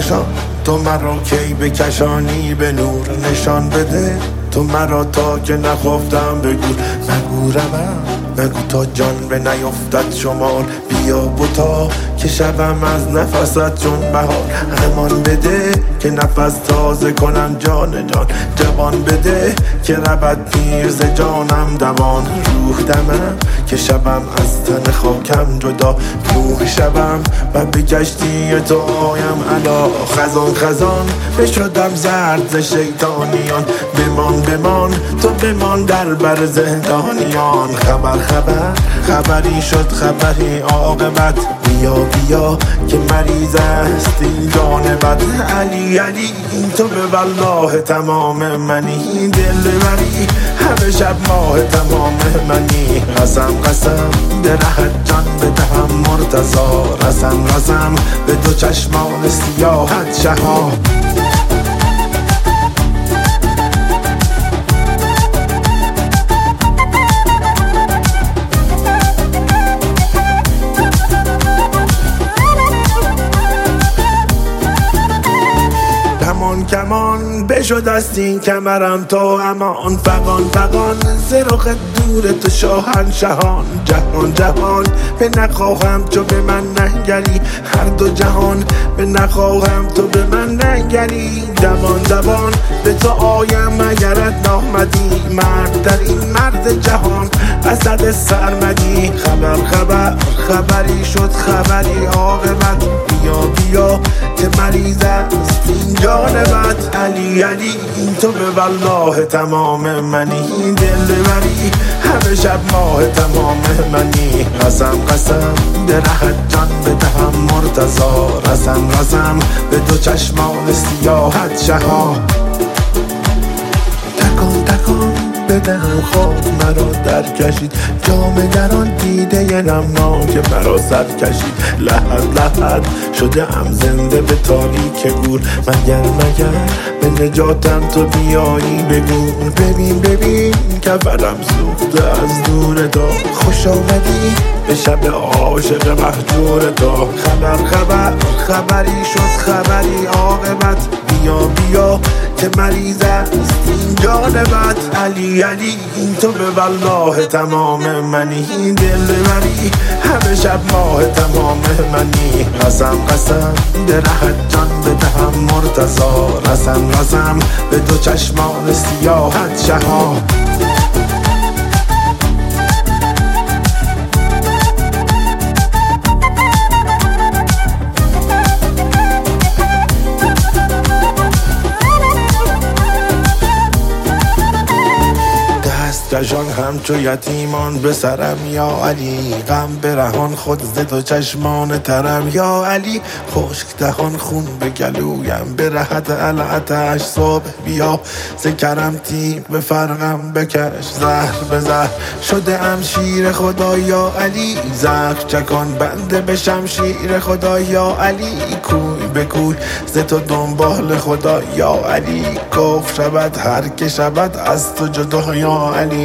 کشان تو مرا کی بکشانی به نور نشان بده تو مرا تا که نخفتم بگو نگو روم نگو تا جان به نیفتد شمار بیا بوتا که شبم از نفست چون بهار امان بده که نفس تازه کنم جان جوان بده که ربط پیر ز جانم دوان روح دمم که شبم از تن خاکم جدا روح شبم و به کشتی تو آیم علا خزان بشدم زرد ز شیطانیان بمان تو بمان در بر زندانیان خبری شد خبری عاقبت بیا که مریض است این جان بد علی تو به والله تمام منی دل بری همه شب ماه تمام منی قسم درهت جان بدهم مرتضا رسم به دو چشمان سیاحت شها کمان بشد است این کمرم تو امان فقان زرخ دور تو شاهنشهان جهان به نخواهم تو به من ننگری هر دو جهان به نخواهم تو به من ننگری دوان به تو آیم اگرت نامدی مرد در این مرد جهان اسد سرمدی خبری شد خبری عاقبت بیا که مریض است این جان بد علی تو به والله تمام منی دل بری همه شب ماه تمام منی قسم درهت جان بدهم مرتضا رسم به دو چشمان سیاحت شها تکان بدهم خواب مرا در کشید جام دران دیده نمناک مرا سر کشید لحد شده ام زنده به تاریک گور مگر به نجاتم تو بیایی بگو ببین کفرم سوخته از دور تو خوش آمدی به شب عاشق مهجور تو خبری شد خبری عاقبت بیا که مریض است این جان بد علی تو به والله تمام منی دل بری همه شب ماه تمام منی قسم درهت جان بدهم مرتضا رسم به دو چشمان سیاحت شها کشان همچو یتیمان به سرم یا علی غم برهان خود ز دو چشمان ترم یا علی خشک دهان خون به گلویم برهت العتش صبح بیا ز کرم تیغ به فرقم بکش زهر به زهر شده ام شیر خدا یا علی زخم چکان بنده به شمشیر خدا یا علی کوی به کوی ز تو دنبال خدا یا علی کفر شود هر که شود از تو جدا یا علی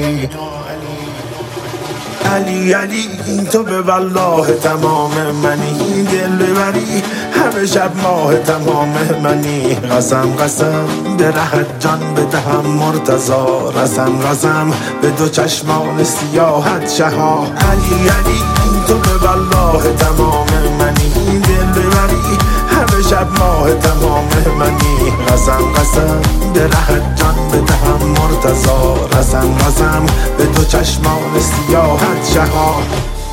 تو به والله تمام منی دل بری همه شب ماه تمام منی قسم درهت جان بدهم مرتضا رسم به دو چشمان سیاحت شها علی تو به والله تمام منی دل بری همه شب ماه تمام منی قسم درهت جان بدهم مرتضا رسم به دو چشمان سیاحت شها